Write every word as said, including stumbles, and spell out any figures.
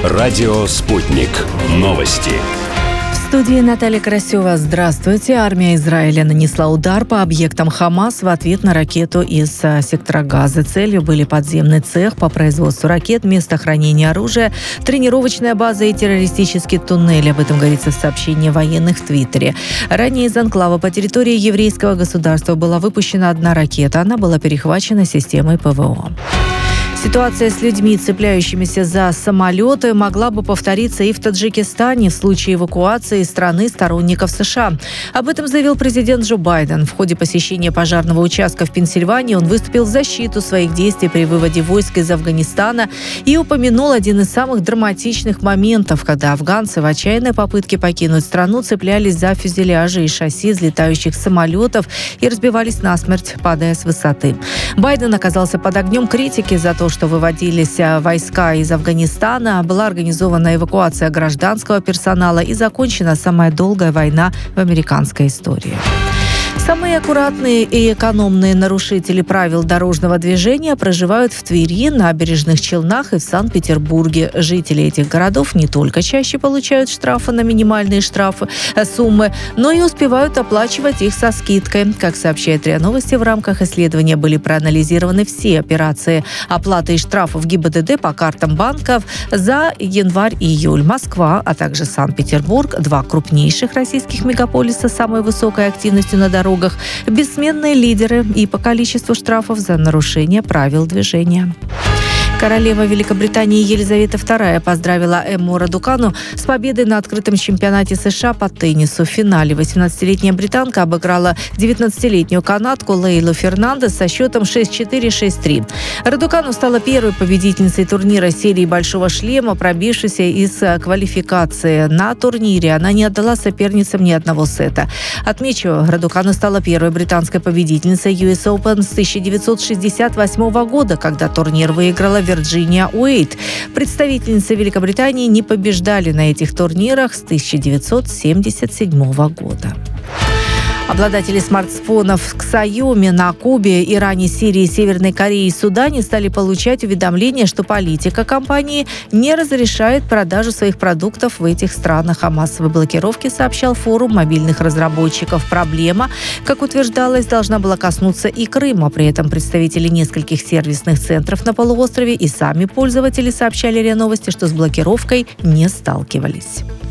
Радио «Спутник». Новости. В студии Наталья Красева. Здравствуйте. Армия Израиля нанесла удар по объектам Хамас в ответ на ракету из сектора Газы. Целью были подземный цех по производству ракет, место хранения оружия, тренировочная база и террористический туннель. Об этом говорится в сообщении военных в Твиттере. Ранее из анклава по территории еврейского государства была выпущена одна ракета. Она была перехвачена системой ПВО. Ситуация с людьми, цепляющимися за самолеты, могла бы повториться и в Таджикистане в случае эвакуации из страны сторонников США. Об этом заявил президент Джо Байден. В ходе посещения пожарного участка в Пенсильвании он выступил в защиту своих действий при выводе войск из Афганистана и упомянул один из самых драматичных моментов, когда афганцы в отчаянной попытке покинуть страну цеплялись за фюзеляжи и шасси взлетающих самолетов и разбивались насмерть, падая с высоты. Байден оказался под огнем критики за то, что выводились войска из Афганистана, была организована эвакуация гражданского персонала и закончена самая долгая война в американской истории. Самые аккуратные и экономные нарушители правил дорожного движения проживают в Твери, Набережных Челнах и в Санкт-Петербурге. Жители этих городов не только чаще получают штрафы на минимальные штрафы, суммы, но и успевают оплачивать их со скидкой. Как сообщает РИА Новости, в рамках исследования были проанализированы все операции оплаты и штрафов ГИБДД по картам банков за январь-июль. Москва, а также Санкт-Петербург, два крупнейших российских мегаполиса с самой высокой активностью на дорогах, бессменные лидеры и по количеству штрафов за нарушение правил движения. Королева Великобритании Елизавета вторая поздравила Эмму Радукану с победой на открытом чемпионате США по теннису. В финале восемнадцатилетняя британка обыграла девятнадцатилетнюю канадку Лейлу Фернандес со счетом шесть четыре - шесть три. Радукану стала первой победительницей турнира серии «Большого шлема», пробившейся из квалификации. На турнире она не отдала соперницам ни одного сета. Отмечу, Радукану стала первой британской победительницей ю эс Open с тысяча девятьсот шестьдесят восьмого года, когда турнир выиграла Вирджиния Уэйт. Представительницы Великобритании не побеждали на этих турнирах с тысяча девятьсот семьдесят седьмого года. Обладатели смартфонов Xiaomi на Кубе, Иране, Сирии, Северной Корее и Судане стали получать уведомления, что политика компании не разрешает продажу своих продуктов в этих странах. О массовой блокировке сообщал форум мобильных разработчиков. Проблема, как утверждалось, должна была коснуться и Крыма. При этом представители нескольких сервисных центров на полуострове и сами пользователи сообщали РИА Новости, что с блокировкой не сталкивались.